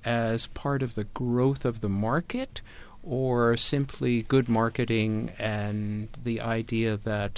as part of the growth of the market, or simply good marketing and the idea that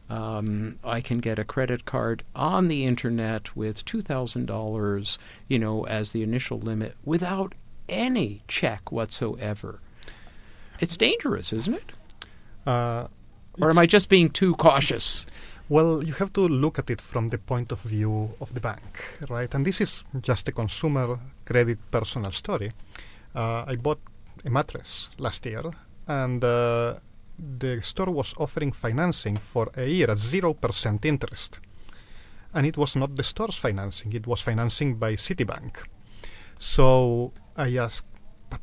I can get a credit card on the internet with $2,000, as the initial limit without any check whatsoever? It's dangerous, isn't it? Or am I just being too cautious? Well, you have to look at it from the point of view of the bank, right? And this is just a consumer credit personal story. I bought a mattress last year, and the store was offering financing for a year at 0% interest. And it was not the store's financing, it was financing by Citibank. So I asked, but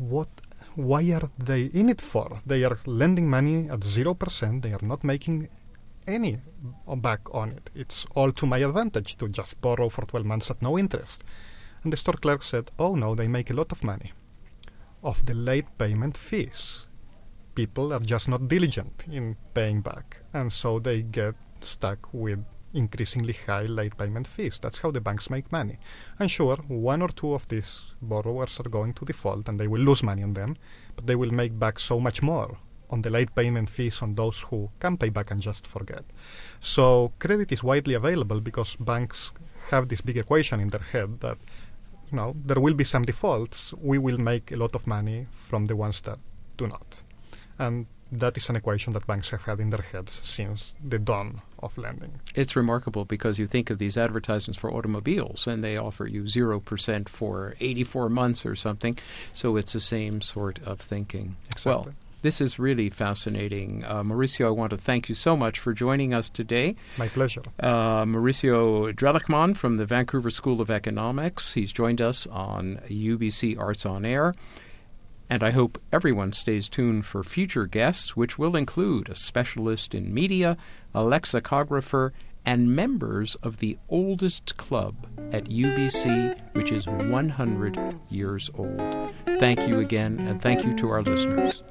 why are they in it for? They are lending money at 0%, they are not making any back on it. It's all to my advantage to just borrow for 12 months at no interest. And the store clerk said, oh no, they make a lot of money of the late payment fees. People are just not diligent in paying back, and so they get stuck with increasingly high late payment fees. That's how the banks make money. And sure, one or two of these borrowers are going to default, and they will lose money on them, but they will make back so much more on the late payment fees on those who can pay back and just forget. So credit is widely available because banks have this big equation in their head that there will be some defaults. We will make a lot of money from the ones that do not. And that is an equation that banks have had in their heads since the dawn of lending. It's remarkable because you think of these advertisements for automobiles and they offer you 0% for 84 months or something. So it's the same sort of thinking. Exactly. Well, this is really fascinating. Mauricio, I want to thank you so much for joining us today. My pleasure. Mauricio Drelichman from the Vancouver School of Economics. He's joined us on UBC Arts on Air. And I hope everyone stays tuned for future guests, which will include a specialist in media, a lexicographer, and members of the oldest club at UBC, which is 100 years old. Thank you again, and thank you to our listeners.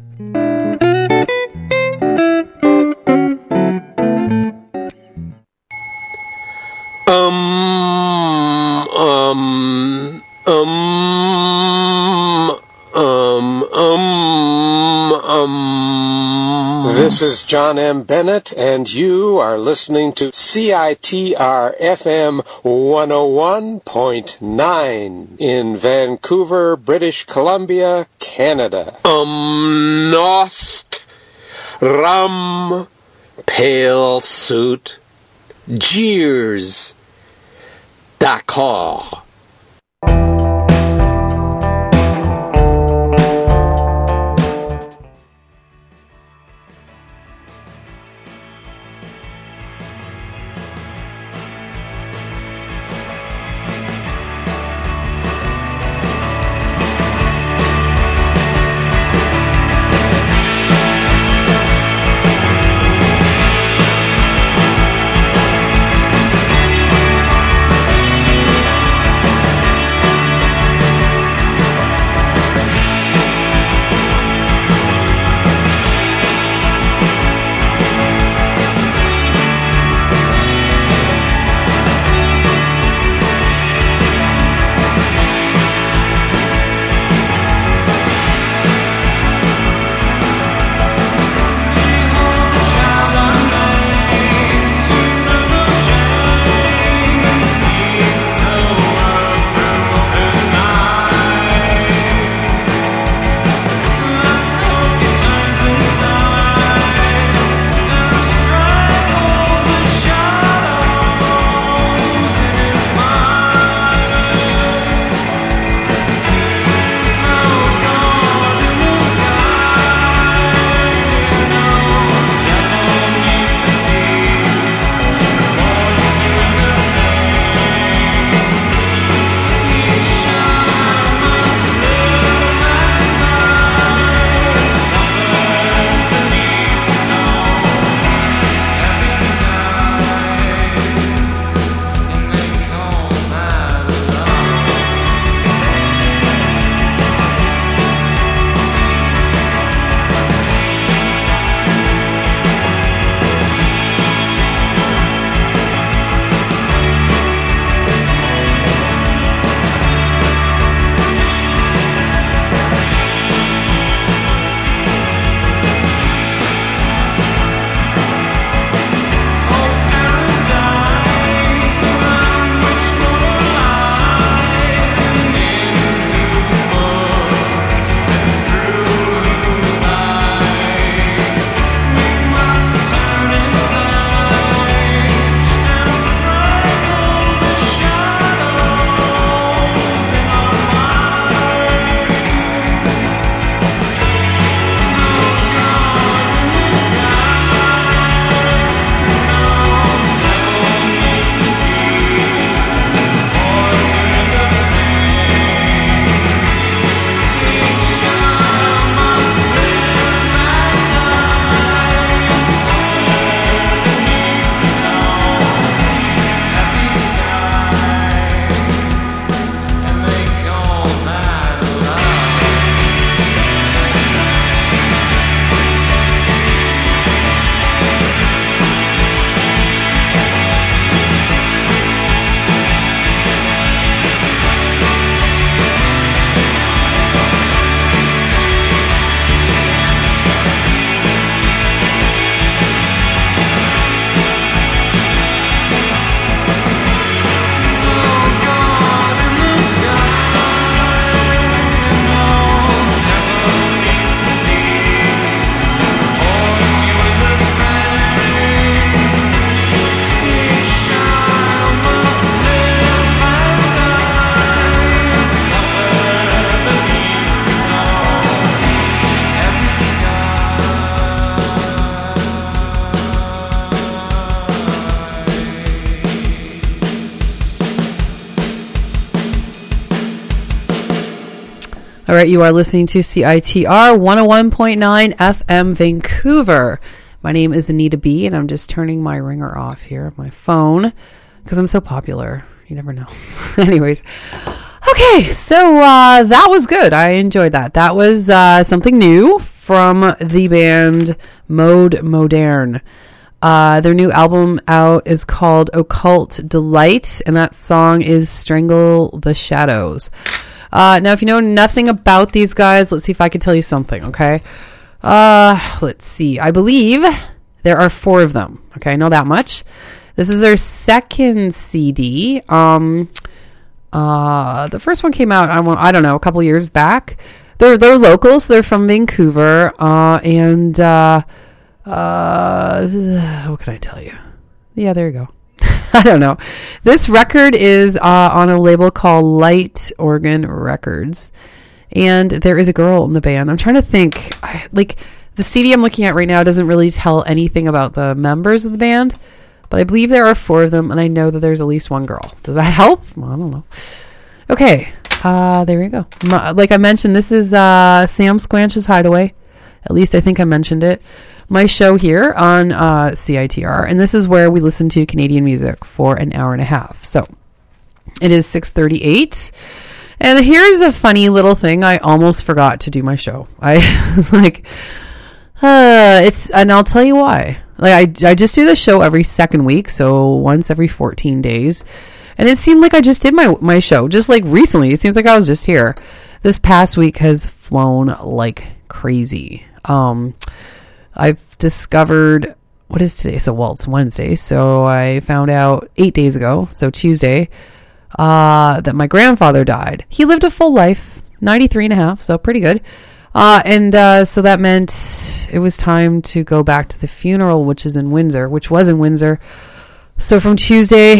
This is John M. Bennett, and you are listening to CITR FM 101.9 in Vancouver, British Columbia, Canada. Nost, Rum, Pale Suit, Jeers, D'accord. All right, you are listening to CITR 101.9 FM Vancouver. My name is Anita B, and I'm just turning my ringer off here on my phone because I'm so popular. You never know. Anyways, okay, so that was good. I enjoyed that. That was something new from the band Mode Moderne. Their new album out is called Occult Delight, and that song is Strangle the Shadows. Now, if you know nothing about these guys, let's see if I can tell you something, okay? Let's see. I believe there are 4 of them, okay? I know that much. This is their second CD. The first one came out, I don't know, a couple years back. They're locals. They're from Vancouver, and what can I tell you? Yeah, there you go. I don't know. This record is on a label called Light Organ Records, and there is a girl in the band. I'm trying to think. The CD I'm looking at right now doesn't really tell anything about the members of the band, but I believe there are 4 of them, and I know that there's at least one girl. Does that help? Well, I don't know. Okay, there we go. Like I mentioned, this is Sam Squanch's Hideaway. At least I think I mentioned it. My show here on CITR, and this is where we listen to Canadian music for an hour and a half. So it is 6:38, and here's a funny little thing. I almost forgot to do my show. I was like, and I'll tell you why. Like I just do the show every second week, so once every 14 days, and it seemed like I just did my show just like recently. It seems like I was just here. This past week has flown like crazy. I've discovered, what is today? So, well, it's Wednesday. So I found out 8 days ago, so Tuesday, that my grandfather died. He lived a full life, 93 and a half, so pretty good. So that meant it was time to go back to the funeral, which was in Windsor. So from Tuesday,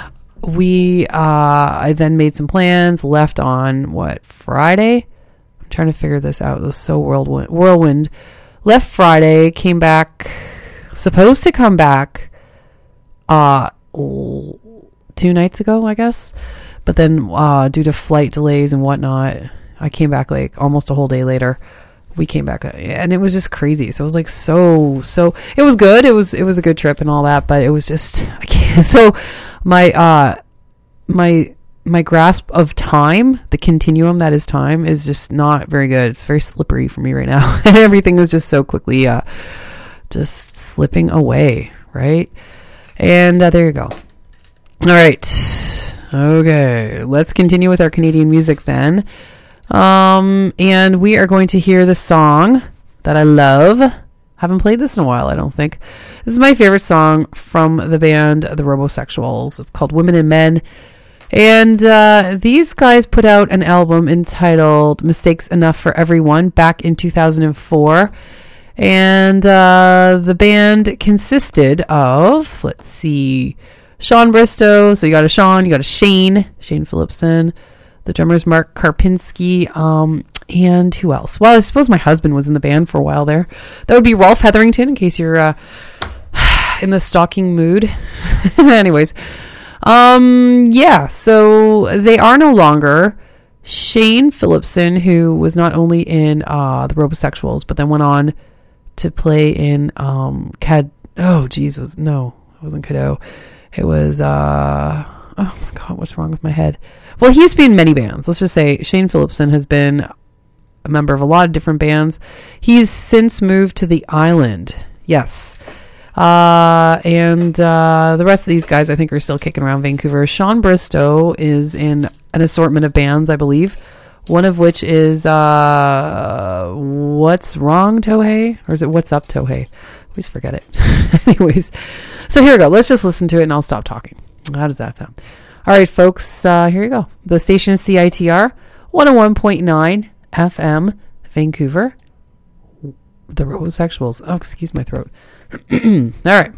I then made some plans, left on, Friday? I'm trying to figure this out. It was so whirlwind. Left Friday, came back, supposed to come back 2 nights ago, I guess. But then due to flight delays and whatnot, I came back like almost a whole day later. We came back, and it was just crazy. So it was like so. It was good. It was a good trip and all that, but it was just I can't. So my grasp of time, the continuum that is time, is just not very good. It's very slippery for me right now. And everything is just so quickly just slipping away, right? And there you go. All right. Okay. Let's continue with our Canadian music then. And we are going to hear the song that I love. Haven't played this in a while, I don't think. This is my favorite song from the band The Robosexuals. It's called Women and Men. And these guys put out an album entitled Mistakes Enough for Everyone back in 2004. And the band consisted of, let's see, Sean Bristow. So you got a Sean, you got a Shane Phillipson. The drummer's Mark Karpinski. And who else? Well, I suppose my husband was in the band for a while there. That would be Rolf Hetherington, in case you're in the stalking mood. Anyways. So they are no longer. Shane Phillipson, who was not only in the Robosexuals, but then went on to play in it wasn't Cadeau. It was oh my god, what's wrong with my head? Well, he's been in many bands. Let's just say Shane Phillipson has been a member of a lot of different bands. He's since moved to the island. Yes. The rest of these guys I think are still kicking around Vancouver. Sean Bristow is in an assortment of bands, I believe. One of which is What's Wrong Tohei? Or is it What's Up Tohei? Please forget it. Anyways, so here we go. Let's just listen to it and I'll stop talking. How does that sound? All right, folks, here you go. The station is CITR 101.9 FM Vancouver. The Robosexuals. Oh, excuse my throat. All right.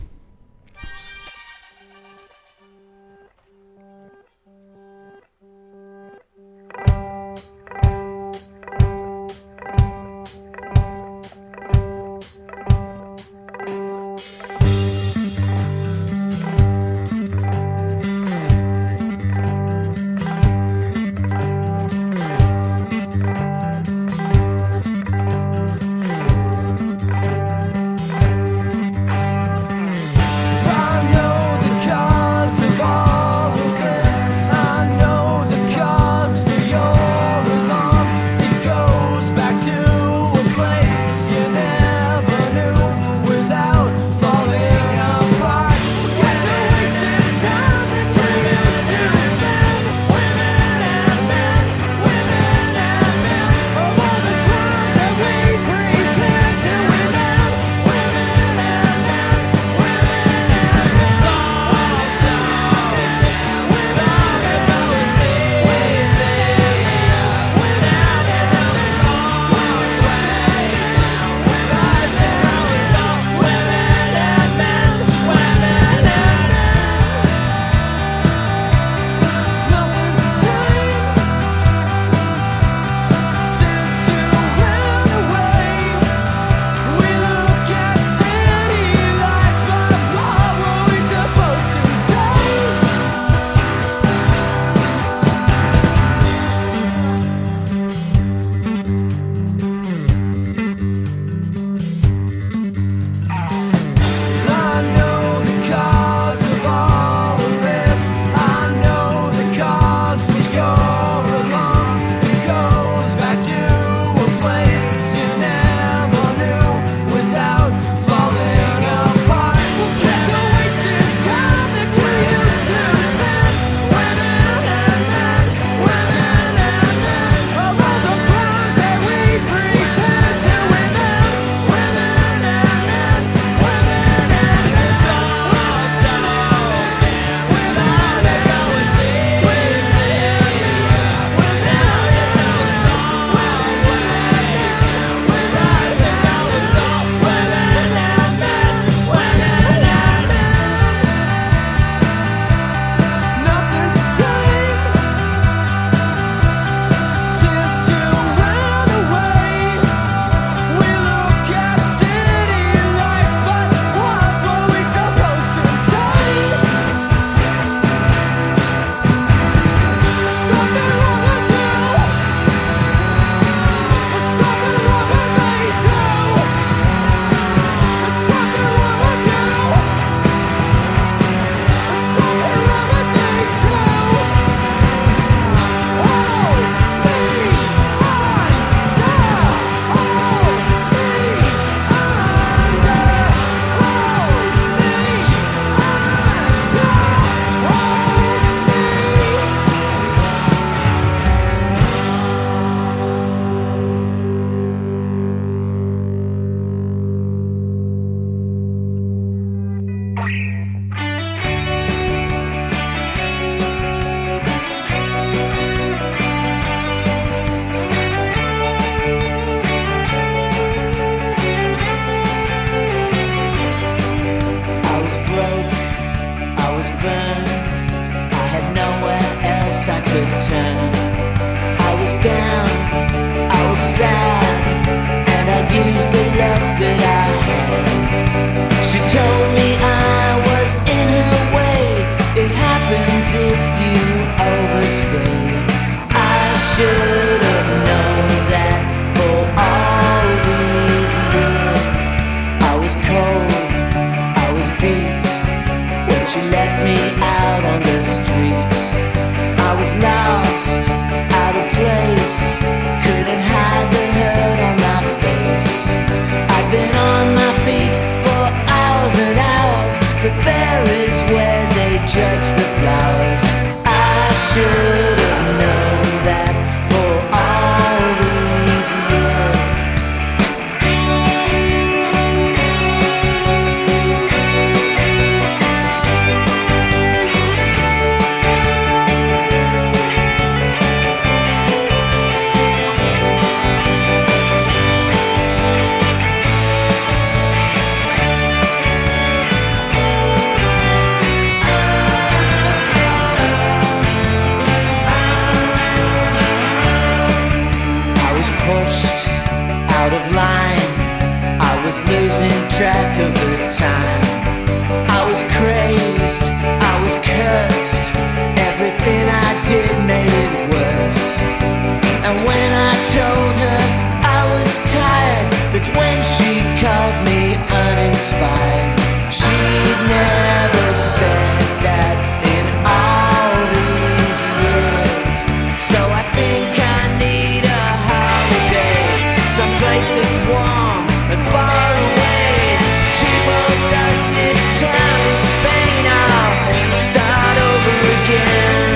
pushed out of line. I was losing track of the time. I was crazed, I was cursed. Everything I did made it worse. And when I told her I was tired, that's when she called me uninspired. She'd never said that in all these years. So I think I need a holiday, someplace that's warm and far away. Cheap old dusty town in Spain, I'll start over again.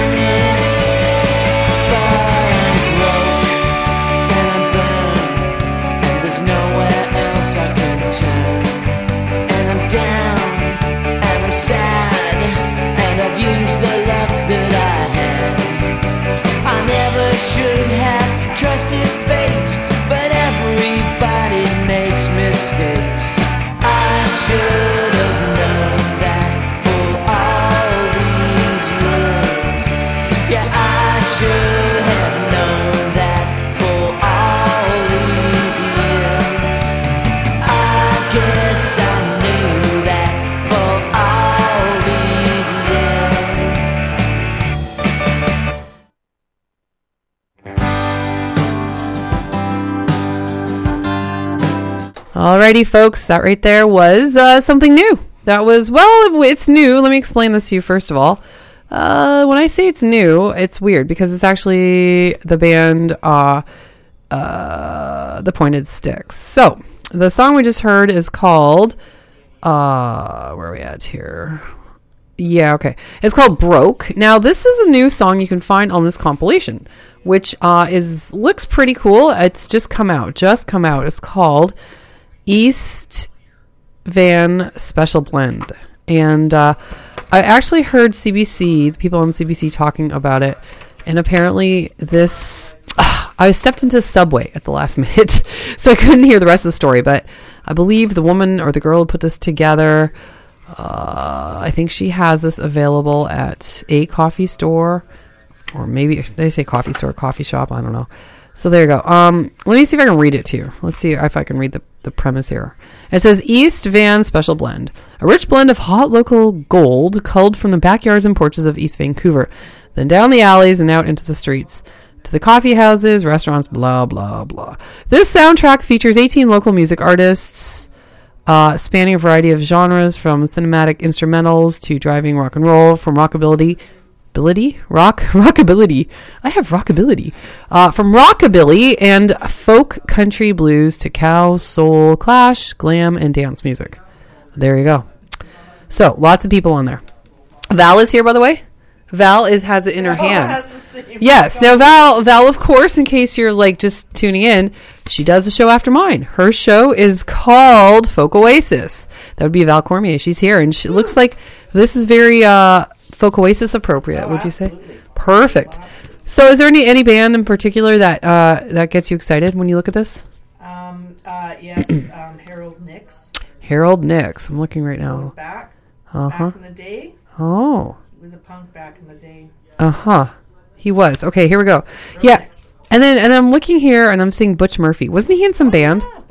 But I'm broke and I'm burned, and there's nowhere else I can turn. And I'm down and I'm sad, and I've used the luck that I had. I never should have trusted fate, but everybody makes mistakes. I should have known that for all these years. Yeah, I should have known that for all these years. I guess I knew that for all these years. Alrighty, folks, that right there was something new. That was, well, it's new. Let me explain this to you first of all. When I say it's new, it's weird because it's actually the band The Pointed Sticks. So, the song we just heard is called, where are we at here? Yeah, okay. It's called Broke. Now, this is a new song you can find on this compilation, which looks pretty cool. It's just come out. It's called East Van Special Blend. And I actually heard CBC, the people on CBC talking about it. And apparently this, I stepped into Subway at the last minute, so I couldn't hear the rest of the story. But I believe the woman or the girl who put this together, I think she has this available at a coffee store. Or maybe they say coffee store, coffee shop. I don't know. So there you go. Let me see if I can read it to you. Let's see if I can read the premise here. It says, East Van Special Blend. A rich blend of hot local gold culled from the backyards and porches of East Vancouver. Then down the alleys and out into the streets. To the coffee houses, restaurants, blah, blah, blah. This soundtrack features 18 local music artists, spanning a variety of genres from cinematic instrumentals to driving rock and roll, from rockabilly. Rockability. I have rockability. From rockabilly and folk country blues to cow, soul, clash, glam, and dance music. There you go. So, lots of people on there. Val is here, by the way. Val has it in her hands. Yes. Now, Val, of course, in case you're like just tuning in, she does a show after mine. Her show is called Folk Oasis. That would be Val Cormier. She's here, and she looks like this is very Folk Oasis appropriate. Would you say? Perfect. So, is there any band in particular that gets you excited when you look at this? Yes, Harold Nix. Harold Nix. I'm looking right now. He was back in the day. Oh. He was a punk back in the day. He was. Okay, here we go. Harold yeah. Nix. And then I'm looking here and I'm seeing Butch Murphy. Wasn't he in some band? Yeah,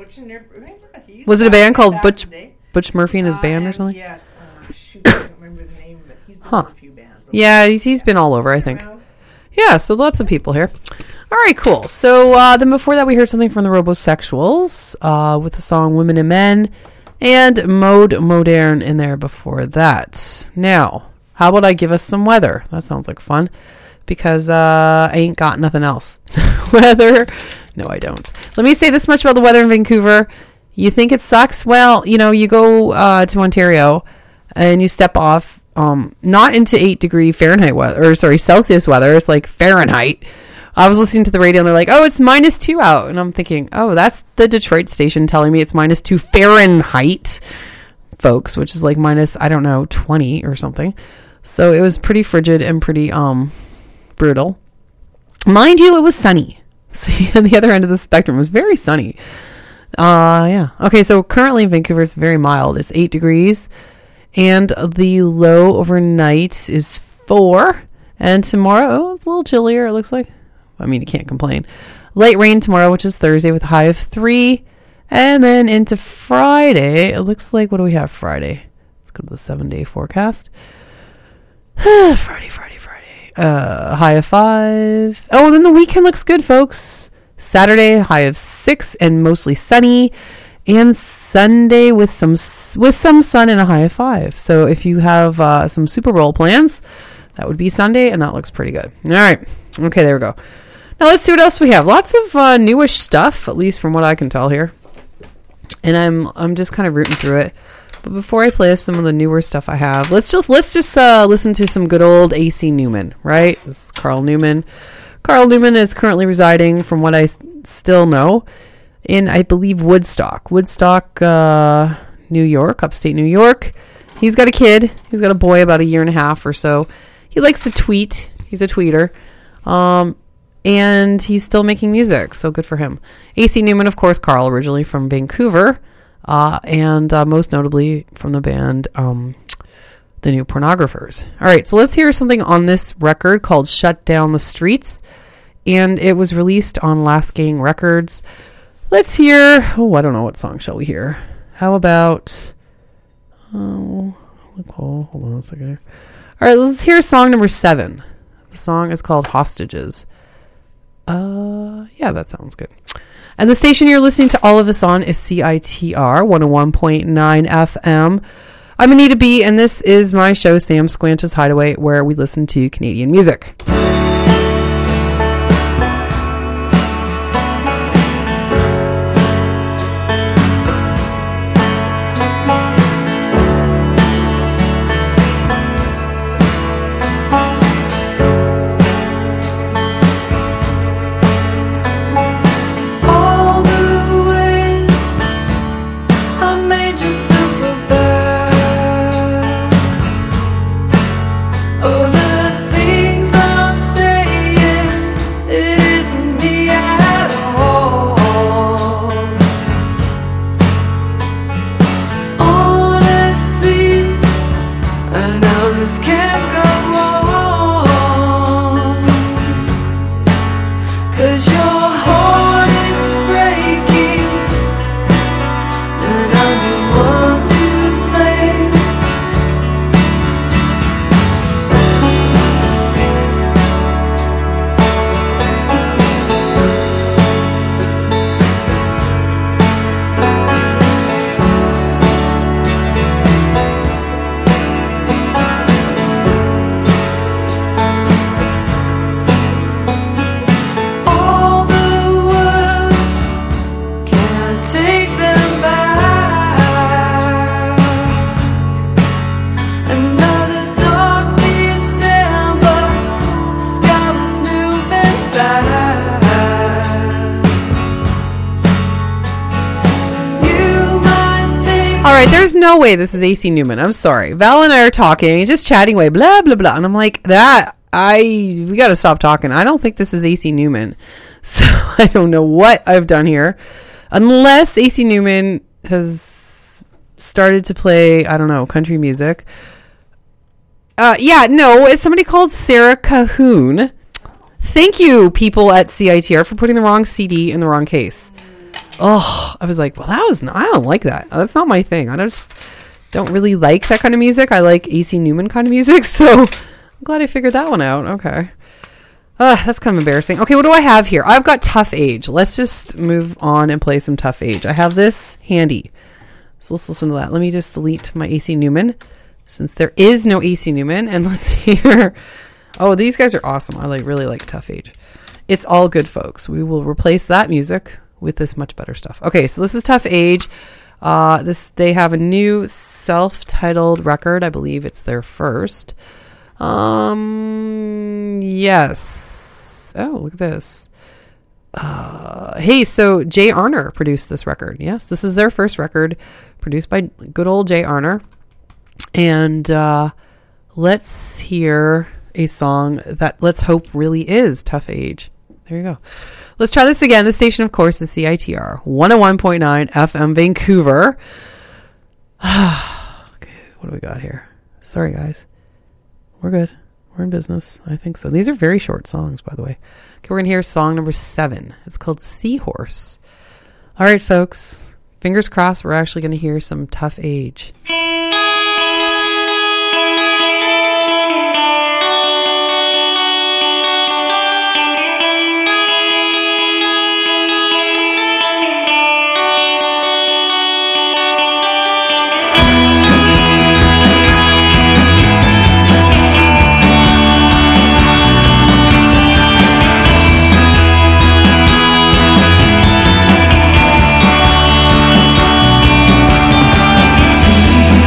Was it a band called Butch Murphy and his band or something? Yes. Shoot, I don't remember the name, but he's been in a few bands. Yeah, he's been all over, I think. Around. Yeah, so lots of people here. All right, cool. So then before that, we heard something from the Robosexuals with the song Women and Men, and Mode Moderne in there before that. Now, how about I give us some weather? That sounds like fun, because I ain't got nothing else. Weather? No, I don't. Let me say this much about the weather in Vancouver. You think it sucks? Well, you go to Ontario and you step off not into 8 degree Fahrenheit weather, or sorry, Celsius weather. It's like Fahrenheit. I was listening to the radio and they're like, oh, it's -2 out. And I'm thinking, oh, that's the Detroit station telling me it's -2 Fahrenheit, folks, which is like minus, I don't know, 20 or something. So it was pretty frigid and pretty brutal. Mind you, it was sunny. So on the other end of the spectrum, it was very sunny. Yeah. Okay, so currently in Vancouver, it's very mild. It's 8 degrees. And the low overnight is 4. And tomorrow, it's a little chillier, it looks like. I mean, you can't complain. Light rain tomorrow, which is Thursday, with a high of 3. And then into Friday, it looks like, what do we have Friday? Let's go to the 7-day forecast. Friday. High of 5. Oh, and then the weekend looks good, folks. Saturday, high of 6 and mostly sunny. And Sunday with some sun and a high of 5. So if you have some Super Bowl plans, that would be Sunday, and that looks pretty good. All right. Okay, there we go. Now let's see what else we have. Lots of newish stuff, at least from what I can tell here. And I'm just kind of rooting through it. But before I play some of the newer stuff I have, let's just listen to some good old AC Newman, right? This is Carl Newman. Carl Newman is currently residing, from what I still know, in, I believe, Woodstock, New York, upstate New York. He's got a kid. He's got a boy about a year and a half or so. He likes to tweet. He's a tweeter. And he's still making music, so good for him. AC Newman, of course, Carl, originally from Vancouver, and most notably from the band The New Pornographers. All right, so let's hear something on this record called Shut Down the Streets, and it was released on Last Gang Records. Let's hear, I don't know, what song shall we hear? How about, hold on a second here. All right, let's hear song number 7. The song is called Hostages. Yeah, that sounds good. And the station you're listening to all of this on is CITR 101.9 FM. I'm Anita B, and this is my show, Sam Squanch's Hideaway, where we listen to Canadian music. There's no way this is AC Newman. I'm sorry. Val and I are talking, just chatting away, blah, blah, blah. And I'm like, we got to stop talking. I don't think this is AC Newman. So I don't know what I've done here. Unless AC Newman has started to play, I don't know, country music. It's somebody called Sarah Cahoon. Thank you, people at CITR, for putting the wrong CD in the wrong case. Oh, I was like, well, I don't like that. That's not my thing. I just don't really like that kind of music. I like AC Newman kind of music. So I'm glad I figured that one out. Okay. That's kind of embarrassing. Okay, what do I have here? I've got Tough Age. Let's just move on and play some Tough Age. I have this handy. So let's listen to that. Let me just delete my AC Newman, since there is no AC Newman. And let's hear. Oh, these guys are awesome. I really like Tough Age. It's all good, folks. We will replace that music with this much better stuff. Okay, so this is Tough Age. They have a new self-titled record. I believe it's their first. Yes. Oh, look at this. Hey, so Jay Arner produced this record. Yes, this is their first record, produced by good old Jay Arner. And let's hear a song that let's hope really is Tough Age. There you go. Let's try this again. The station, of course, is CITR 101.9 FM Vancouver. Okay, what do we got here? Sorry, guys. We're good. We're in business. I think so. These are very short songs, by the way. Okay, we're going to hear song number 7. It's called Seahorse. All right, folks. Fingers crossed we're actually going to hear some Tough Age. See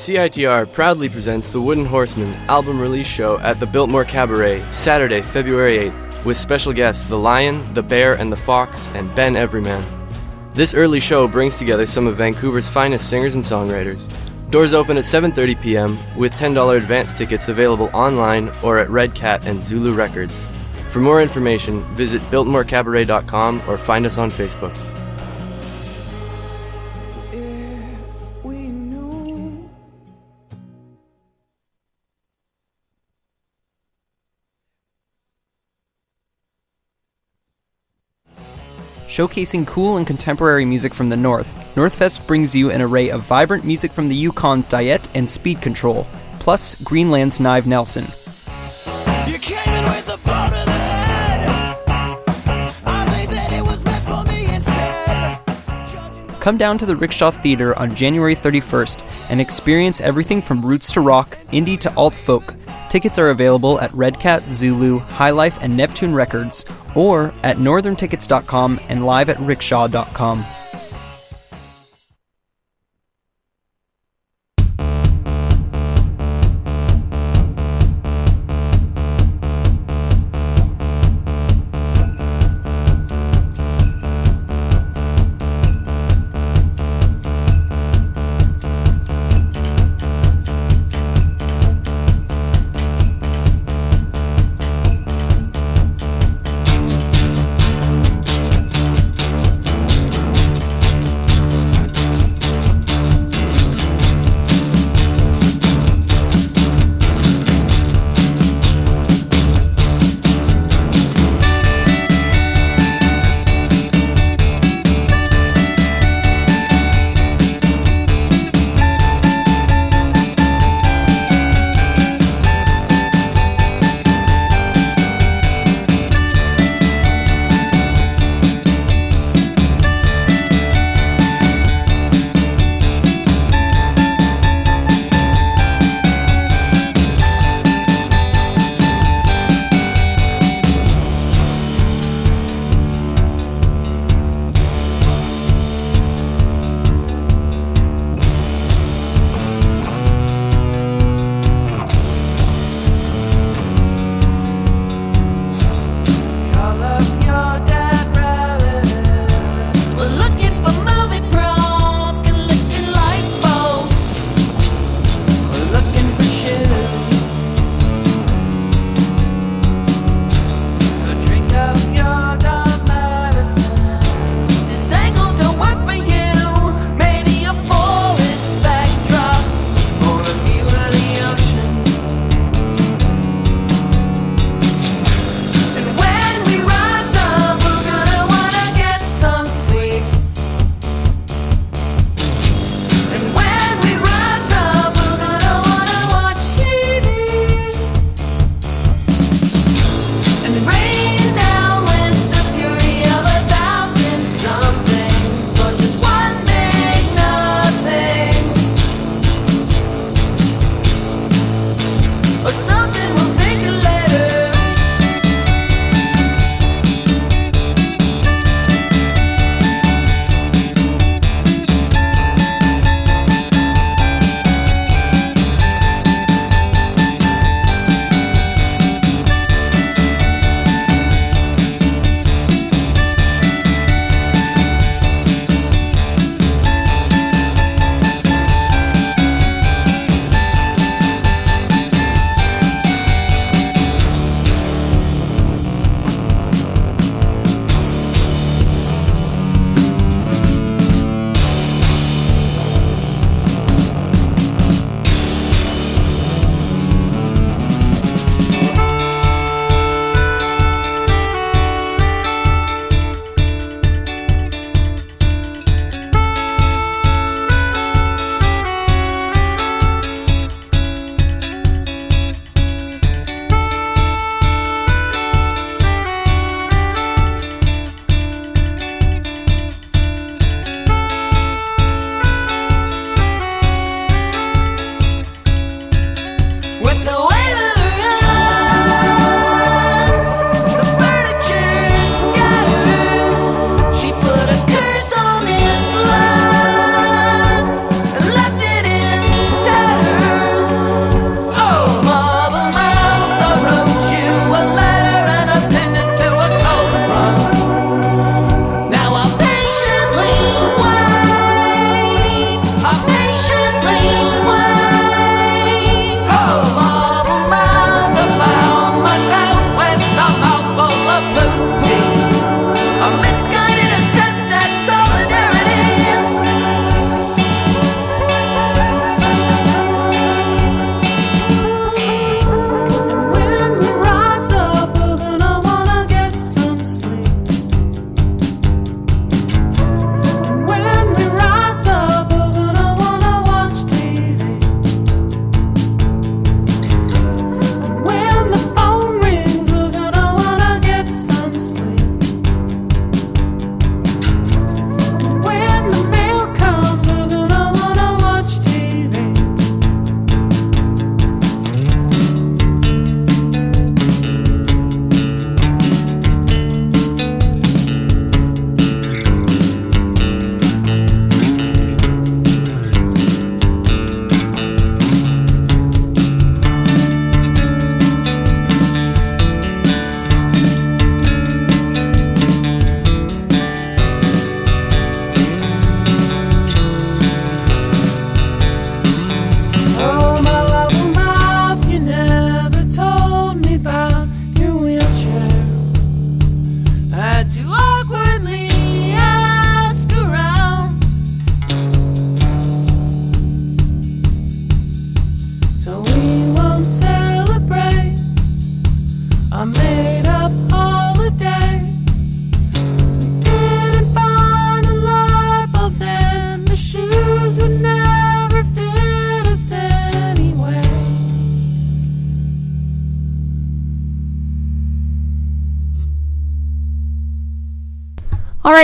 CITR proudly presents the Wooden Horseman album release show at the Biltmore Cabaret, Saturday, February 8th, with special guests The Lion, The Bear and the Fox, and Ben Everyman. This early show brings together some of Vancouver's finest singers and songwriters. Doors open at 7:30 p.m., with $10 advance tickets available online or at Red Cat and Zulu Records. For more information, visit biltmorecabaret.com or find us on Facebook. Showcasing cool and contemporary music from the North, Northfest brings you an array of vibrant music from the Yukon's Diet and Speed Control, plus Greenland's Nive Nelson. You came in with a boat to the head. I think that it was meant for me instead. Come down to the Rickshaw Theater on January 31st and experience everything from roots to rock, indie to alt folk. Tickets are available at Red Cat, Zulu, High Life, and Neptune Records, or at northerntickets.com and live at rickshaw.com.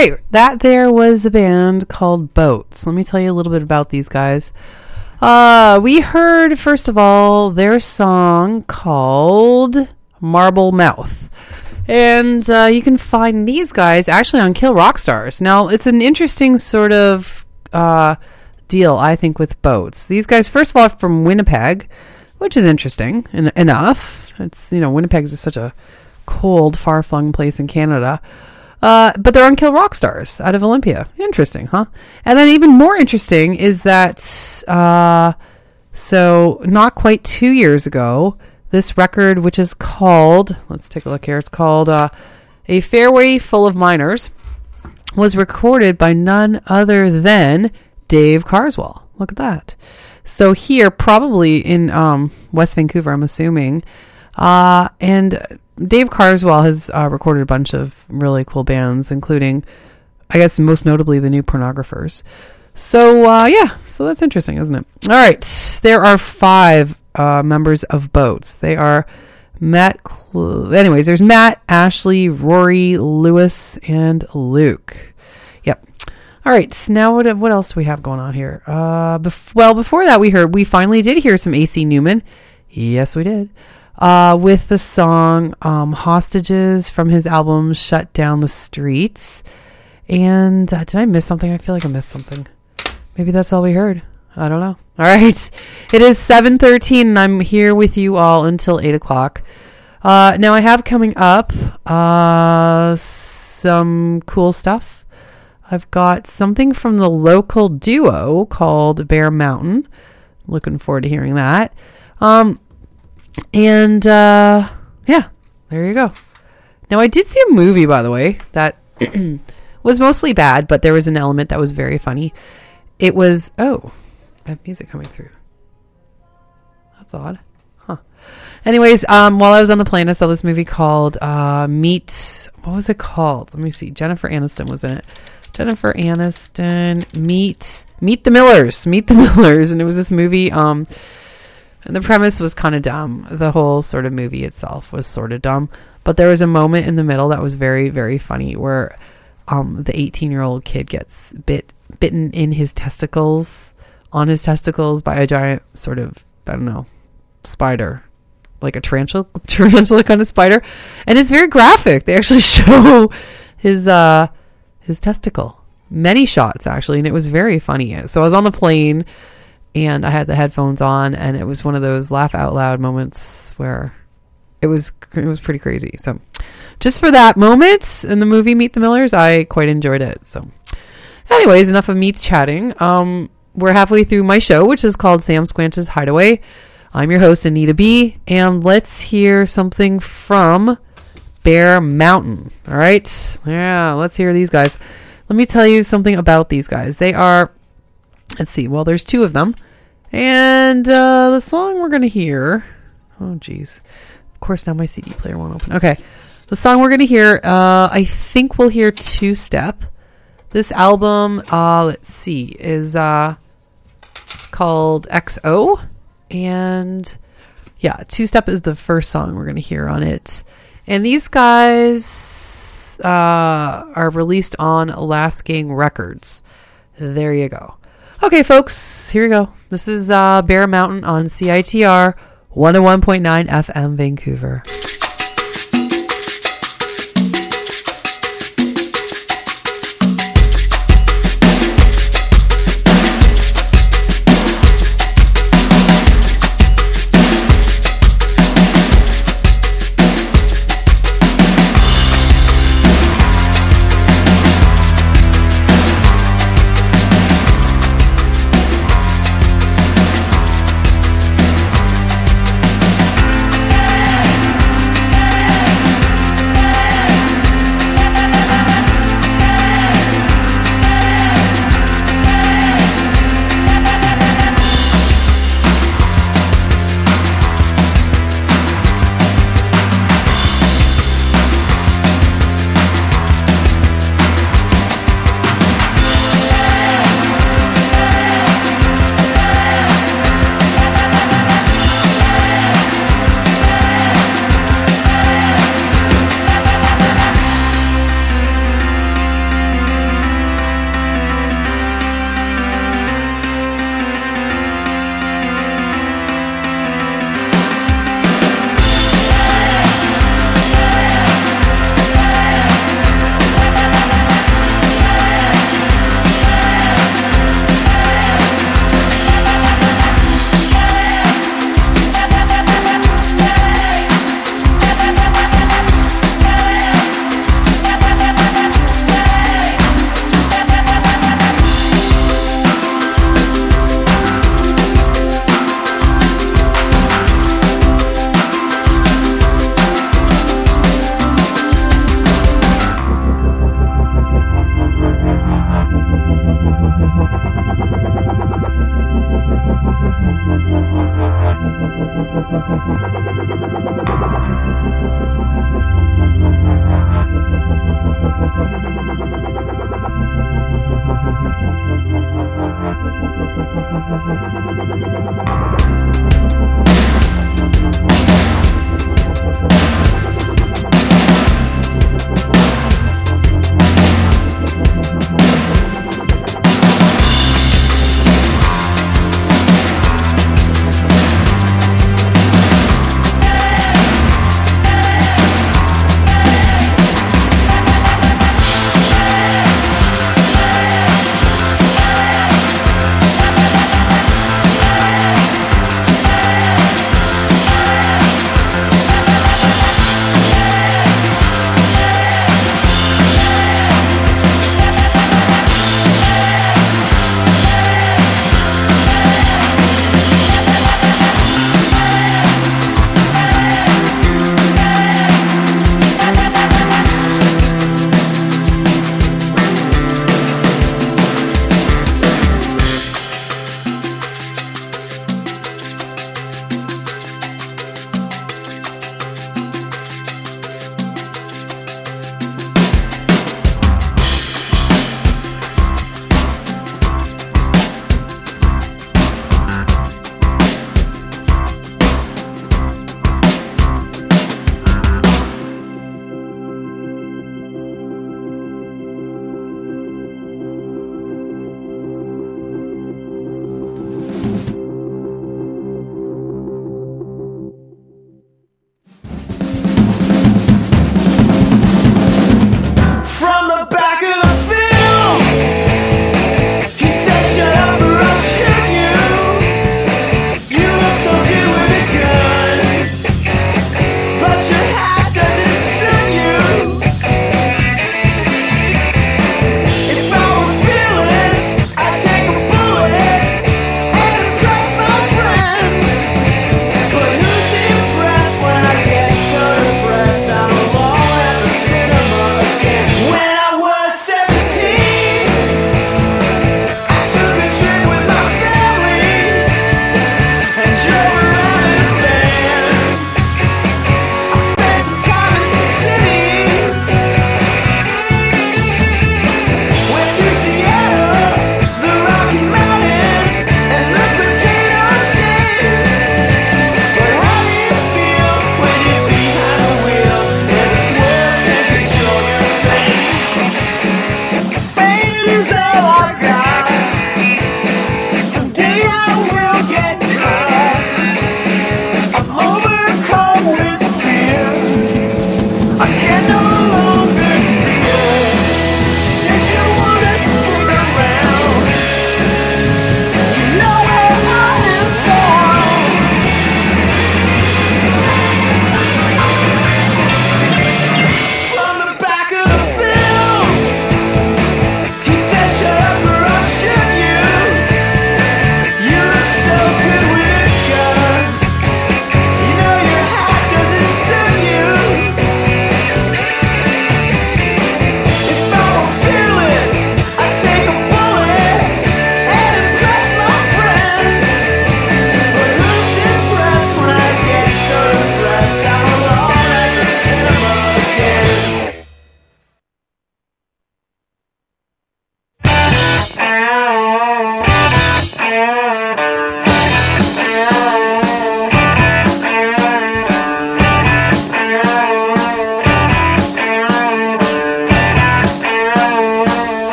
right, that there was a band called Boats. Let me tell you a little bit about these guys. We heard, first of all, their song called Marble Mouth. And you can find these guys actually on Kill Rock Stars. Now, it's an interesting sort of deal, I think, with Boats. These guys, first of all, are from Winnipeg, which is interesting enough. It's, Winnipeg is just such a cold, far-flung place in Canada. But they're on Kill Rock Stars out of Olympia. Interesting, huh? And then even more interesting is that, so not quite 2 years ago, this record, which is called, let's take a look here, it's called A Fairway Full of Miners, was recorded by none other than Dave Carswell. Look at that. So here, probably in West Vancouver, I'm assuming, and Dave Carswell has recorded a bunch of really cool bands, including, I guess, most notably the New Pornographers. So, so that's interesting, isn't it? All right, there are 5 members of Boats. They are there's Matt, Ashley, Rory, Lewis, and Luke. Yep. All right, now what else do we have going on here? Before that, we finally did hear some AC Newman. Yes, we did. With the song Hostages from his album Shut Down the Streets. And did I miss something? I feel like I missed something. Maybe that's all we heard. I don't know. All right. It is 7:13 and I'm here with you all until 8 o'clock. Now I have coming up some cool stuff. I've got something from the local duo called Bear Mountain. Looking forward to hearing that. And there you go. Now I did see a movie, by the way, that was mostly bad, but there was an element that was very funny. It was, I have music coming through. That's odd. Huh. Anyways, while I was on the plane, I saw this movie called what was it called? Let me see. Jennifer Aniston was in it. Jennifer Aniston, Meet the Millers. Meet the Millers. And it was this movie, and the premise was kind of dumb. The whole sort of movie itself was sort of dumb. But there was a moment in the middle that was very, very funny where the 18-year-old kid gets bitten in his testicles, on his testicles by a giant sort of, I don't know, spider. Like a tarantula kind of spider. And it's very graphic. They actually show his testicle. Many shots, actually. And it was very funny. So I was on the plane and I had the headphones on, and it was one of those laugh out loud moments where it was pretty crazy. So just for that moment in the movie Meet the Millers, I quite enjoyed it. So anyways, enough of me chatting. We're halfway through my show, which is called Sam Squanch's Hideaway. I'm your host, Anita B. And let's hear something from Bear Mountain. All right? Yeah, let's hear these guys. Let me tell you something about these guys. They are, let's see, well, there's 2 of them. And the song we're going to hear, oh, geez. Of course, now my CD player won't open. Okay. The song we're going to hear, I think we'll hear Two Step. This album, let's see, is called XO. And yeah, Two Step is the first song we're going to hear on it. And these guys are released on Last Gang Records. There you go. Okay, folks, here we go. This is Bear Mountain on CITR 101.9 FM Vancouver.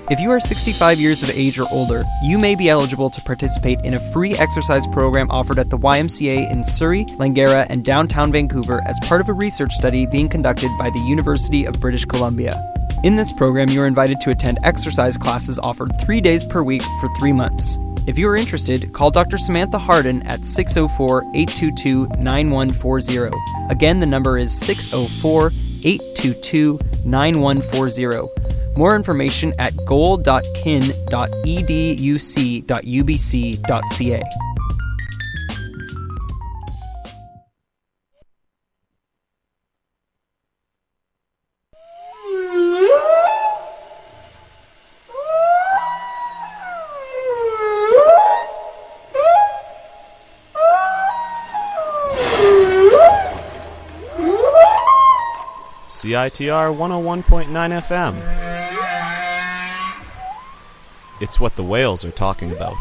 If you are 65 years of age or older, you may be eligible to participate in a free exercise program offered at the YMCA in Surrey, Langara, and downtown Vancouver as part of a research study being conducted by the University of British Columbia. In this program, you are invited to attend exercise classes offered 3 days per week for 3 months. If you are interested, call Dr. Samantha Harden at 604-822-9140. Again, the number is 604-822-9140. More information at goal.kin.educ.ubc.ca. CITR 101.9 FM. It's what the whales are talking about.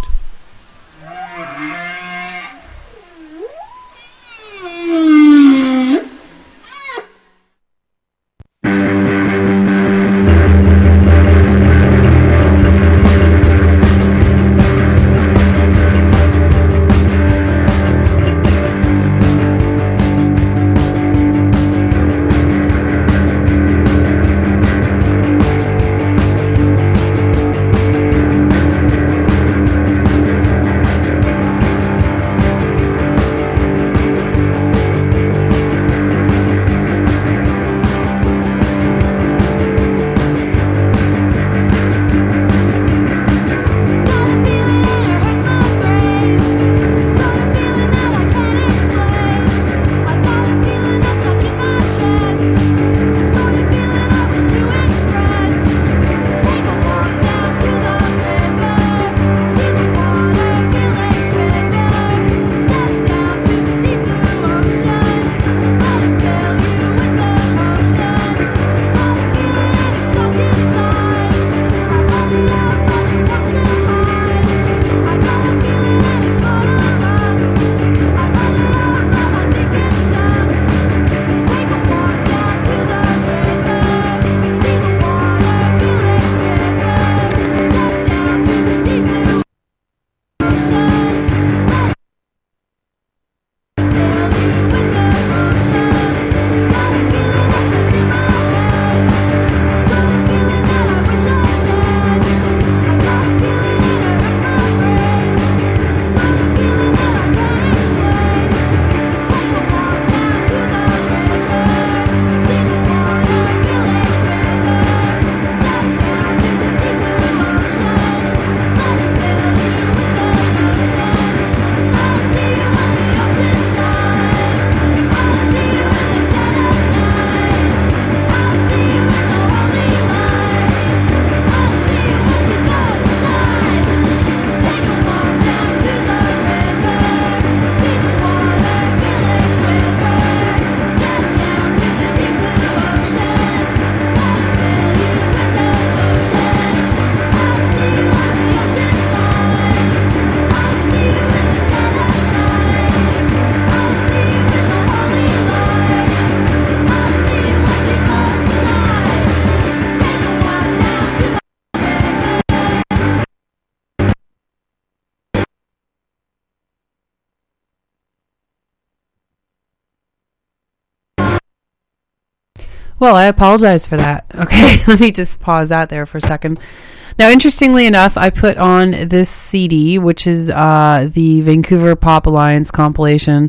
Well, I apologize for that. Okay, let me just pause that there for a second. Now, interestingly enough, I put on this CD, which is the Vancouver Pop Alliance compilation,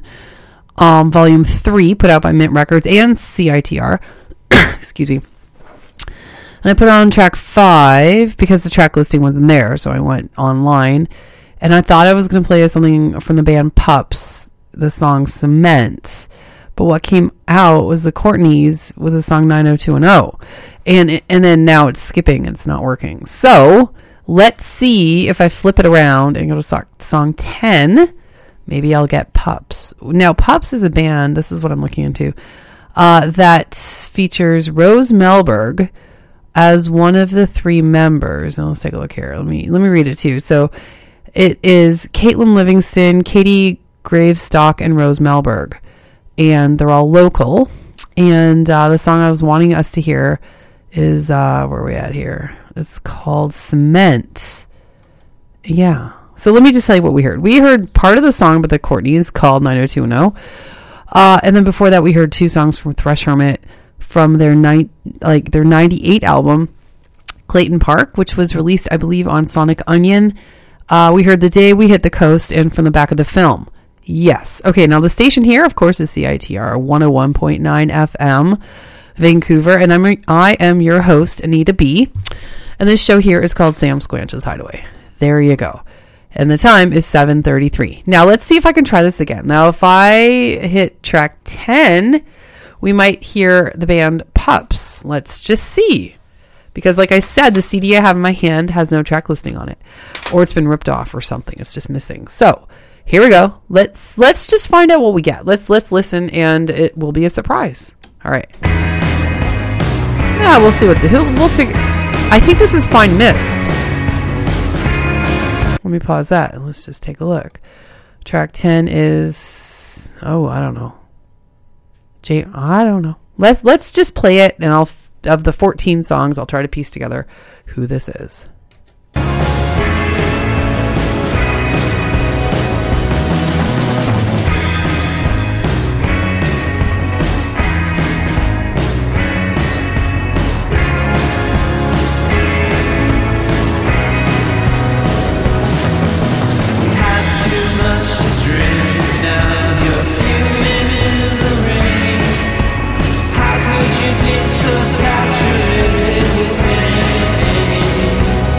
Volume 3, put out by Mint Records and CITR. Excuse me. And I put on track 5 because the track listing wasn't there, so I went online. And I thought I was going to play something from the band Pups, the song Cement. But what came out was the Courtneys with the song 90210. And then now it's skipping and it's not working. So let's see if I flip it around and go to song 10. Maybe I'll get Pups. Now, Pups is a band, this is what I'm looking into, that features Rose Melberg as one of the 3 members. Now, let's take a look here. Let me read it to you. So it is Caitlin Livingston, Katie Gravestock, and Rose Melberg. And they're all local. And the song I was wanting us to hear is, where are we at here? It's called Cement. Yeah. So let me just tell you what we heard. We heard part of the song by the Courtneys called 90210. And then before that, we heard 2 songs from Thresh Hermit from their 98 album, Clayton Park, which was released, I believe, on Sonic Onion. We heard The Day We Hit the Coast and From the Back of the Film. Yes. Okay, now the station here, of course, is CITR 101.9 FM, Vancouver. And I am your host, Anita B. And this show here is called Sam Squanch's Hideaway. There you go. And the time is 7:33. Now, let's see if I can try this again. Now, if I hit track 10, we might hear the band Pups. Let's just see. Because like I said, the CD I have in my hand has no track listing on it. Or it's been ripped off or something. It's just missing. So, here we go. Let's just find out what we get. Let's listen, and it will be a surprise. All right. Yeah, we'll see what we'll figure. I think this is Fine Mist. Let me pause that and let's just take a look. Track 10 is, I don't know. I don't know. Let's just play it, and of the 14 songs, I'll try to piece together who this is. How could you get so saturated with me?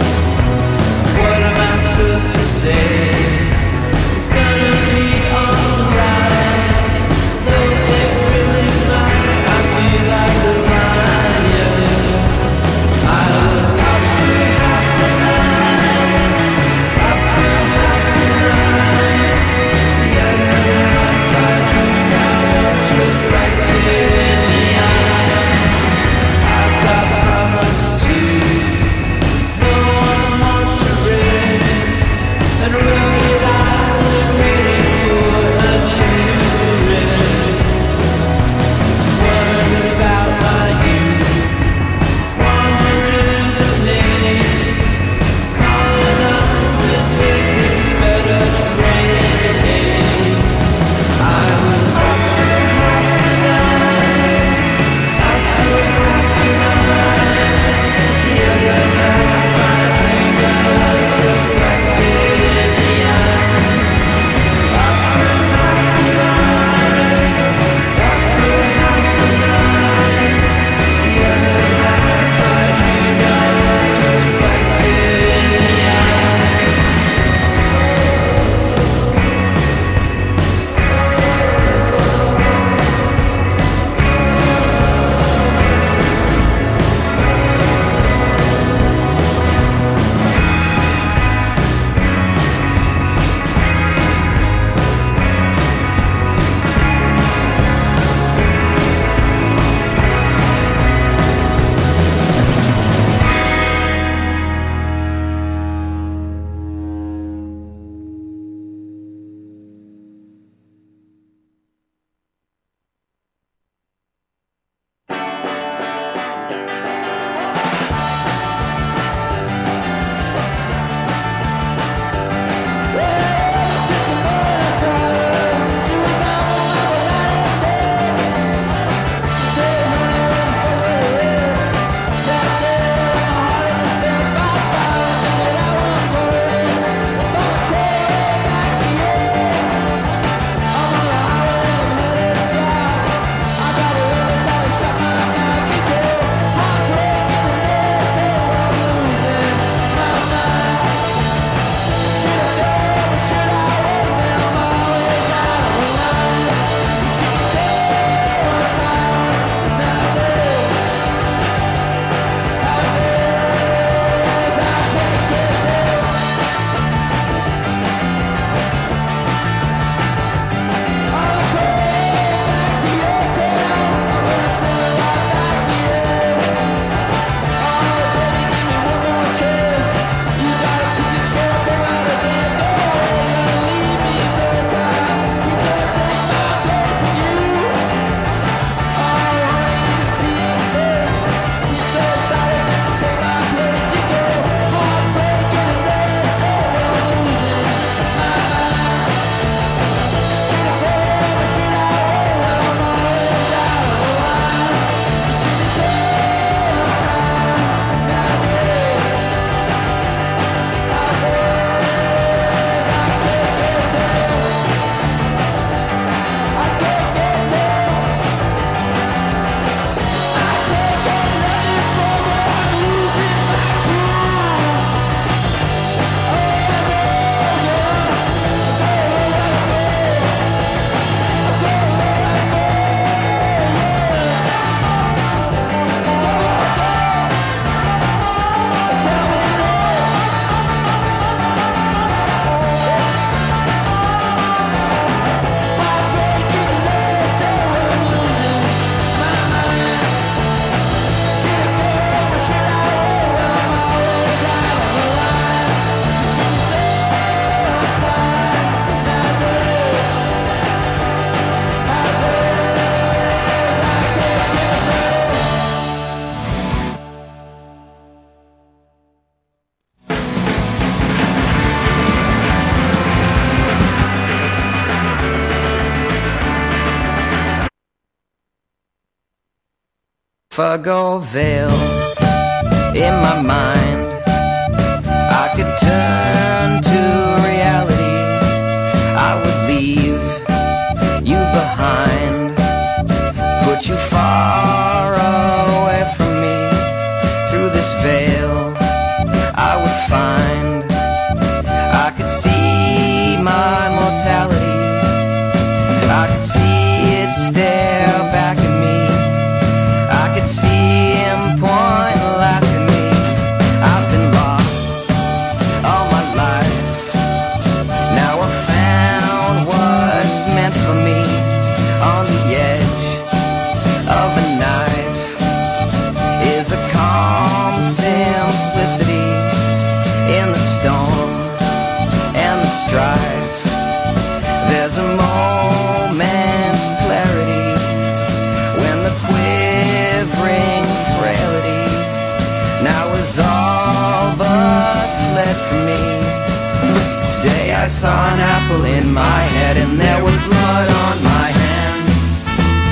Fargo Vale in my mind. I could turn to reality. I would leave you behind, put you far away from me. Through this veil I would find I could see my mortality. I could see it stare back at me. I could see him point and laugh at me. I've been lost all my life. Now I've found what's meant for me. On the edge of a knife is a calm simplicity. In the storm and the strife, there's a moment's clarity. When the quivering frailty now is all but fled from me. Today I saw an apple in my head and there was blood on my hands.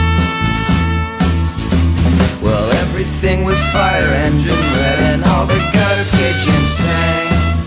Well, everything was fire engine red and all the gutter pigeons sang.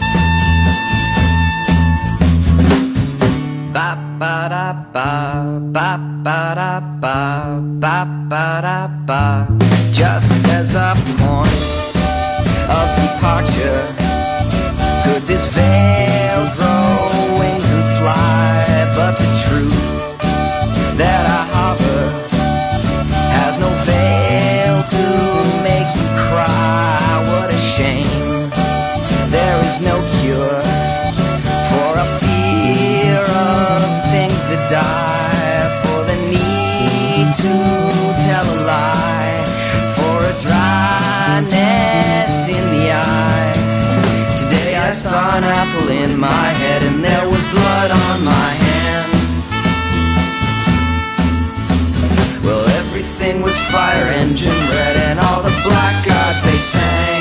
Ba ba da ba, ba ba da ba, ba ba da ba. Just as a point of departure, could this veil grow wings and fly? But the truth that I harbor has no veil to make you cry. What a shame, there is no cure for a fear of things that die, for the need to tell a lie, for a dryness in the eye. Today I saw an apple in my head and there was blood on my hands. Well, everything was fire engine red and all the black gods they sang.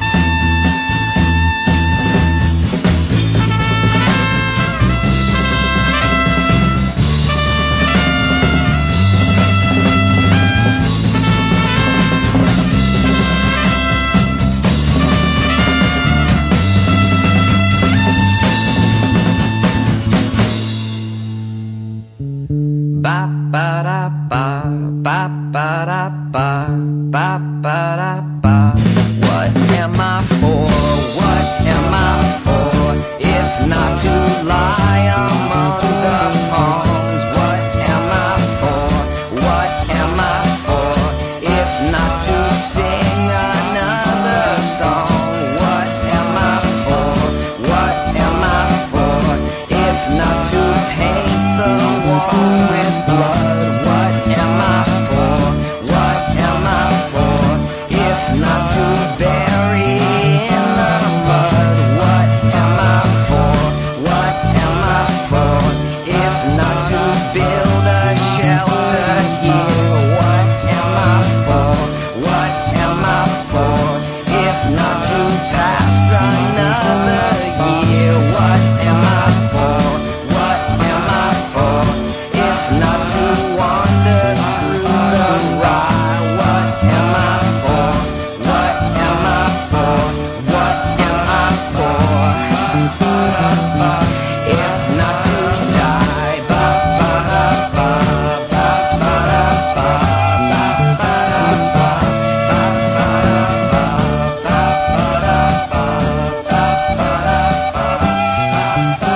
Ba ba da ba, ba ba da ba, ba ba da ba. What am I for? What am I for? If not to lie among the palms. What am I for? What am I for? If not to sing another song. What am I for? What am I for? If not to paint the walls with blood. What am I for? What am I for? If not to bury in the mud. What am I for? What am I for? If not to build a shelter here. What am I for? What am I for? If not to pass another year. What am I for? What am I for? If not to wander through the rye. What am I for? What am I for? What am I for? If not to die. Ba ba da ba, ba ba da ba, ba ba da ba, ba ba da ba, ba ba da ba, ba ba da ba,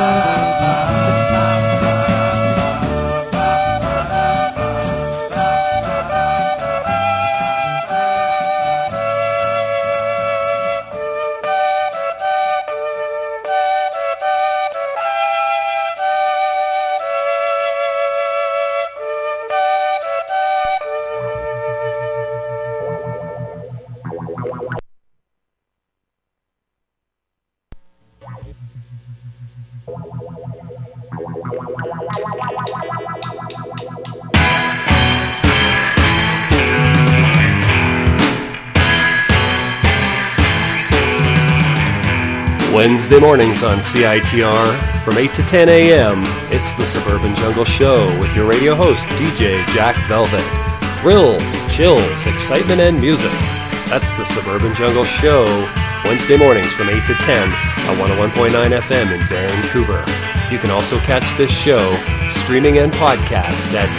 Wednesday mornings on CITR from 8 to 10 a.m. It's the Suburban Jungle Show with your radio host, DJ Jack Velvet. Thrills, chills, excitement, and music. That's the Suburban Jungle Show, Wednesday mornings from 8 to 10 on 101.9 FM in Vancouver. You can also catch this show streaming and podcast at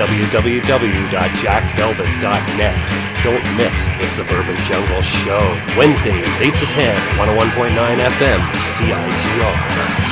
www.jackvelvet.net. Don't miss the Suburban Jungle Show, Wednesdays 8 to 10, 101.9 FM, CITR.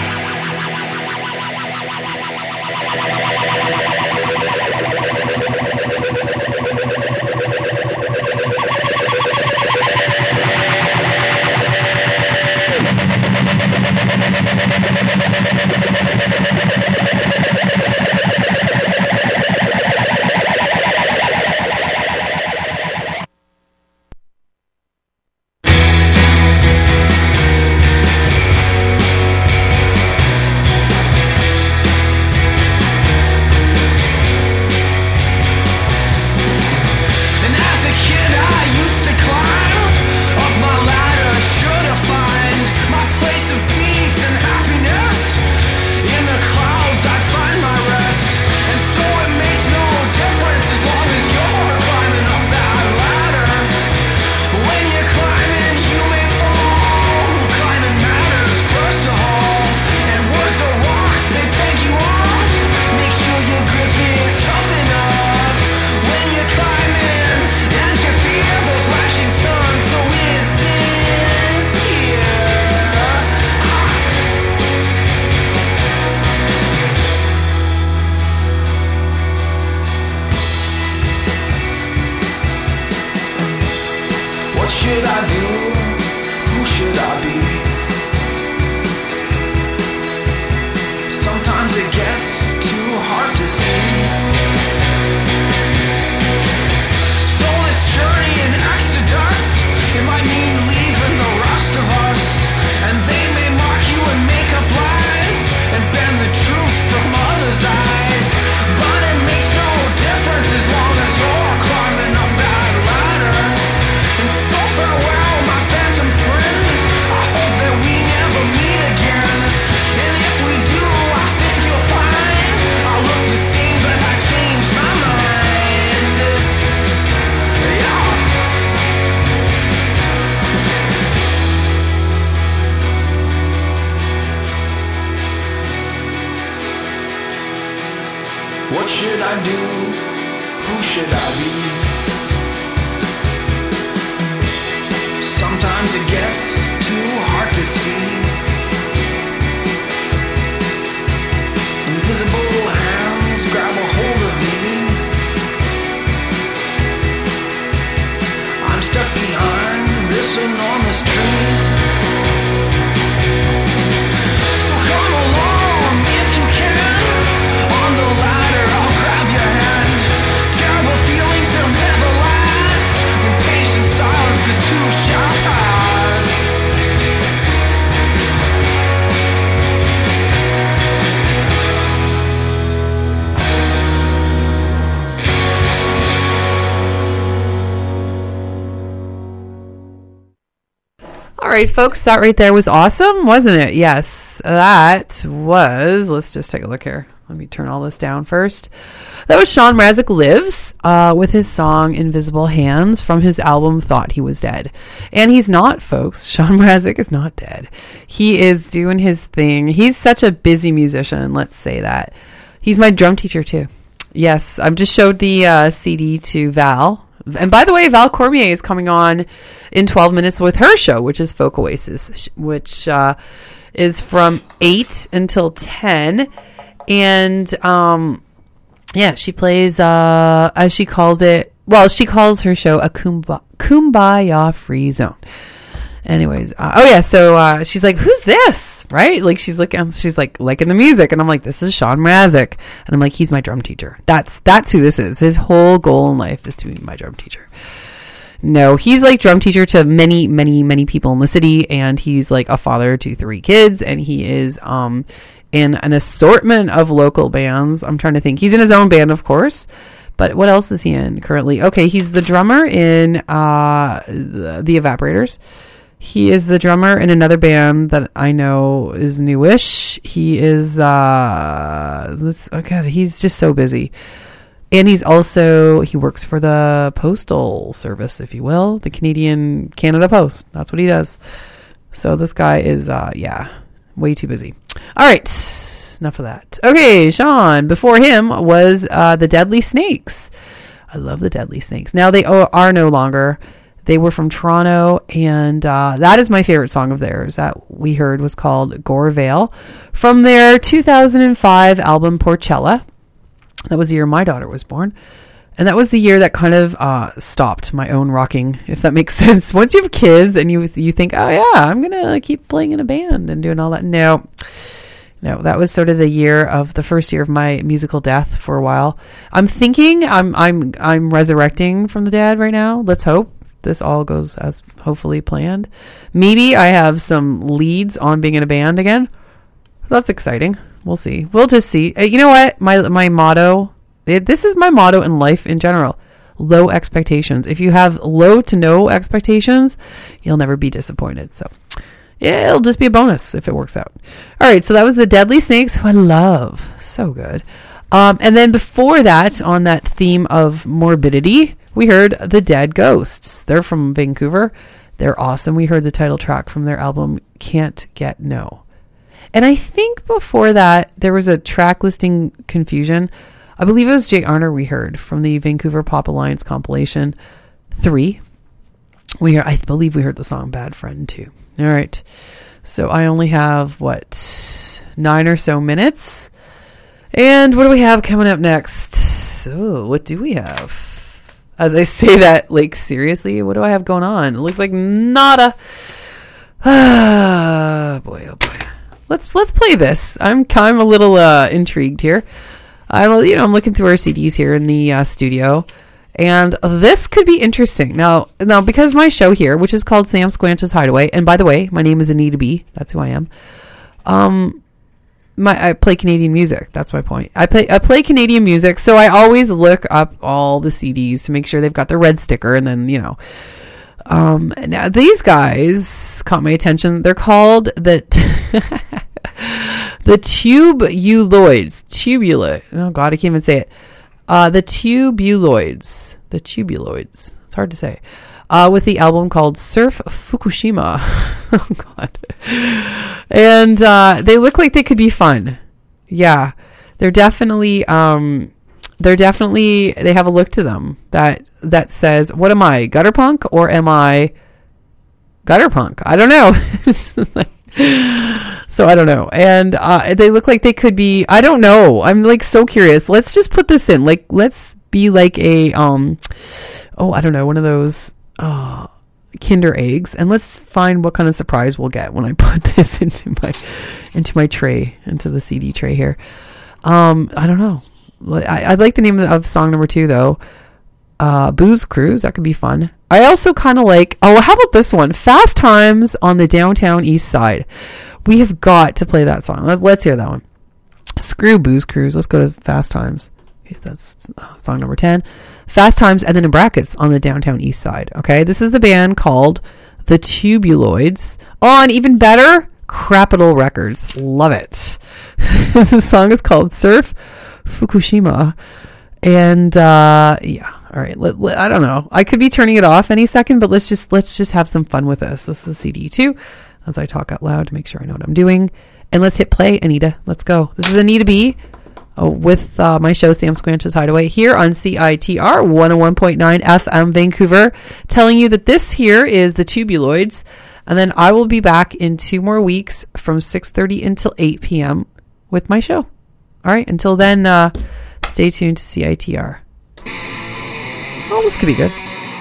What should I do? Who should I be? Sometimes it gets too hard to see. Invisible hands grab a hold of me. I'm stuck behind this enormous tree. So come along if you can. On the ladder I'll grab your hand. Terrible feelings, they'll never last. When patient silence is too sharp. All right, folks, that right there was awesome, wasn't it? Yes, that was. Let's just take a look here. Let me turn all this down first. That was Sean Mrazek Lives with his song Invisible Hands from his album Thought He Was Dead. And he's not, folks. Sean Mrazek is not dead. He is doing his thing. He's such a busy musician, let's say that. He's my drum teacher, too. Yes, I've just showed the CD to Val. And by the way, Val Cormier is coming on in 12 minutes with her show, which is Folk Oasis, which is from 8 until 10. And, yeah, she plays, as she calls it, well, she calls her show a Kumbaya Free Zone. Anyways, so she's like, who's this? Right? Like, she's like liking the music. And I'm like, this is Sean Mrazek. And I'm like, he's my drum teacher. That's who this is. His whole goal in life is to be my drum teacher. No, he's like drum teacher to many, many, many people in the city. And he's like a father to 3 kids. And he is in an assortment of local bands. I'm trying to think. He's in his own band, of course. But what else is he in currently? Okay, he's the drummer in the Evaporators. He is the drummer in another band that I know is newish. He is, he's just so busy. And he works for the Postal Service, if you will, the Canada Post. That's what he does. So this guy is, way too busy. All right, enough of that. Okay, Sean, before him was the Deadly Snakes. I love the Deadly Snakes. Now they are no longer. They were from Toronto, and that is my favorite song of theirs that we heard was called Gore Vale from their 2005 album Porchella. That was the year my daughter was born. And that was the year that kind of stopped my own rocking, if that makes sense. Once you have kids and you think, oh yeah, I'm going to keep playing in a band and doing all that. No, that was sort of the first year of my musical death for a while. I'm thinking I'm resurrecting from the dead right now. Let's hope this all goes as hopefully planned. Maybe I have some leads on being in a band again. That's exciting. We'll see. We'll just see. You know what? My motto, this is my motto in life in general. Low expectations. If you have low to no expectations, you'll never be disappointed. So yeah, it'll just be a bonus if it works out. All right. So that was the Deadly Snakes, who I love. So good. And then before that, on that theme of morbidity, we heard the Dead Ghosts. They're from Vancouver. They're awesome. We heard the title track from their album, Can't Get No. And I think before that, there was a track listing confusion. I believe it was Jay Arner we heard from the Vancouver Pop Alliance compilation 3. I believe we heard the song Bad Friend too. All right. So I only have, 9 or so minutes. And what do we have coming up next? Oh, what do we have? As I say that, seriously, what do I have going on? It looks like nada. Ah, boy, oh boy. Let's play this. I'm a little intrigued here. I'm looking through our CDs here in the studio, and this could be interesting. Now, because my show here, which is called Sam Squanch's Hideaway, and by the way, my name is Anita B. That's who I am. I play Canadian music. That's my point. I play Canadian music, so I always look up all the CDs to make sure they've got the red sticker, and then now these guys caught my attention. They're called the Tubuloids. Oh God, I can't even say it. The Tubuloids. It's hard to say. With the album called Surf Fukushima. Oh God. And they look like they could be fun. Yeah, they're definitely. They have a look to them that says, what am I, gutter punk, or am I gutter punk? I don't know. So I don't know. And they look like they could be, I don't know. I'm so curious. Let's just put this in. Let's be like a, I don't know, one of those Kinder eggs, and let's find what kind of surprise we'll get when I put this into my tray, into the CD tray here. I don't know. I like the name of song number 2 though. Booze Cruise. That could be fun. I also kind of like, how about this one? Fast Times on the Downtown East Side. We have got to play that song. Let's hear that one. Screw Booze Cruise. Let's go to Fast Times. Okay, so that's song number 10. Fast Times, and then in brackets, on the Downtown East Side. Okay, this is the band called the Tubuloids on, even better, Capital Records. Love it. The song is called Surf Fukushima. And yeah, all right. I don't know. I could be turning it off any second, but let's just have some fun with this. This is CD 2 as I talk out loud to make sure I know what I'm doing. And let's hit play, Anita. Let's go. This is Anita B. With my show, Sam Squanch's Hideaway, here on CITR 101.9 FM Vancouver, telling you that this here is the Tubuloids, and then I will be back in 2 more weeks from 6:30 until 8 p.m. with my show. All right, until then, stay tuned to CITR. Oh, this could be good.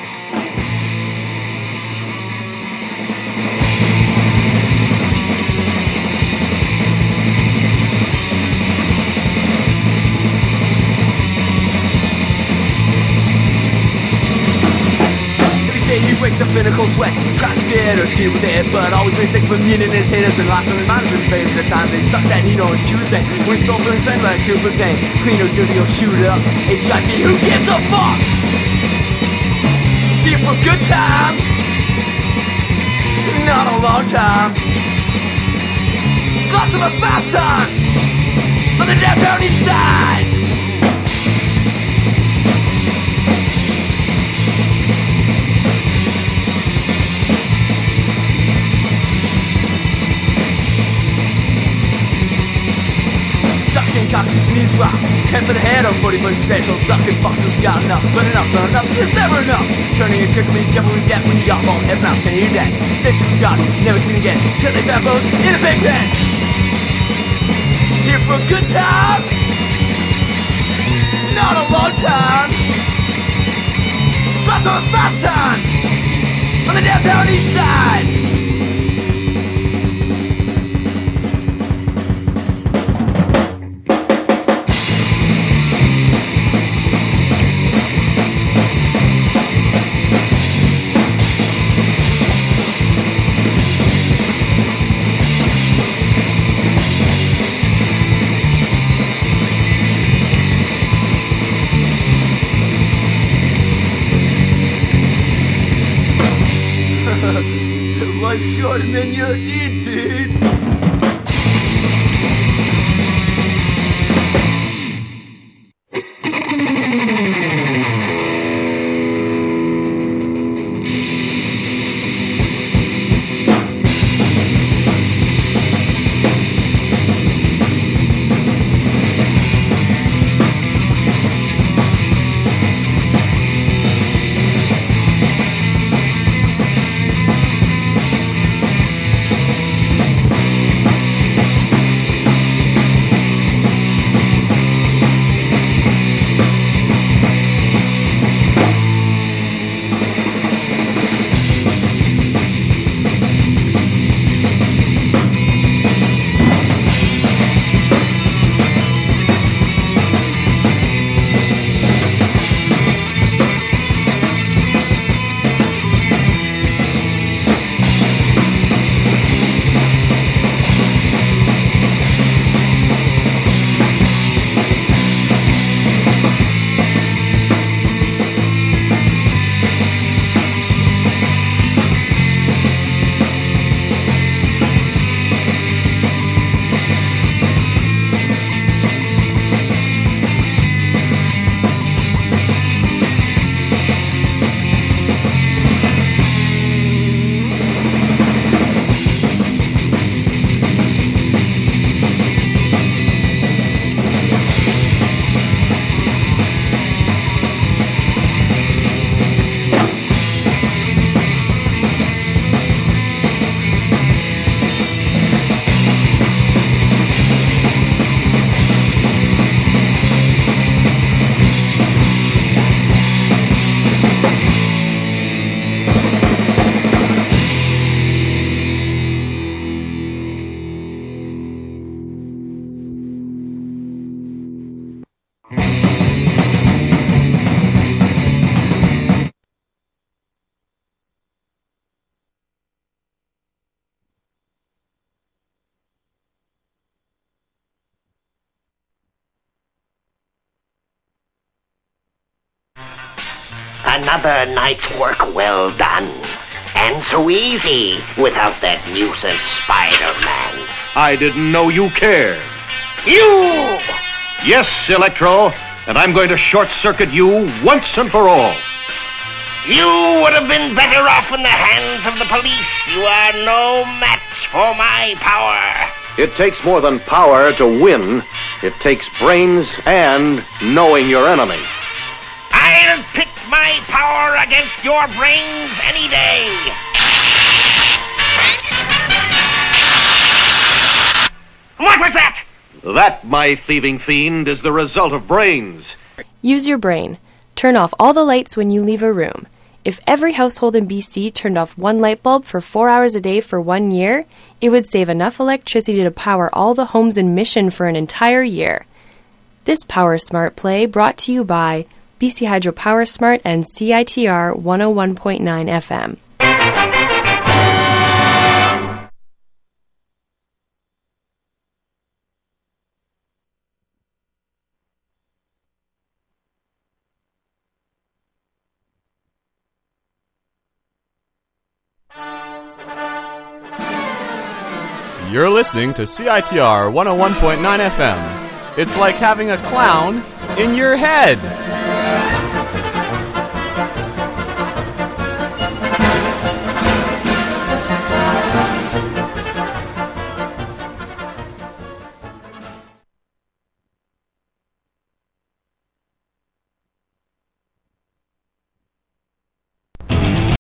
He wakes up in a cold sweat, tries to get or deal with it, but always been sick from meaning his head has been lost on his mind, has been fading the time they suck that heat on Tuesday. When he's still feeling same like super pain, clean or dirty or shoot it up, HIV, who gives a fuck? Here for a good time, not a long time. Slots of a fast time on the downtown east side. Chinese rock. 10 for the head or 40 for the special. Sucking fuckers got enough, but enough is never enough. Turning a trick, me devil we get when you got all head mouth. Can you hear that? Victims got it, never seen again. Till they found both in a big pen. Here for a good time, not a long time. But for a fast time on the downtown east side. Life's shorter than you did, dude. Another night's work well done. And so easy without that nuisance Spider-Man. I didn't know you cared. You! Yes, Electro, and I'm going to short-circuit you once and for all. You would have been better off in the hands of the police. You are no match for my power. It takes more than power to win. It takes brains and knowing your enemy. I'll pit my power against your brains any day. What was that? That, my thieving fiend, is the result of brains. Use your brain. Turn off all the lights when you leave a room. If every household in BC turned off one light bulb for 4 hours a day for 1 year, it would save enough electricity to power all the homes in Mission for an entire year. This Power Smart play brought to you by BC Hydro Power Smart and CITR 101.9 FM. You're listening to CITR 101.9 FM. It's like having a clown in your head.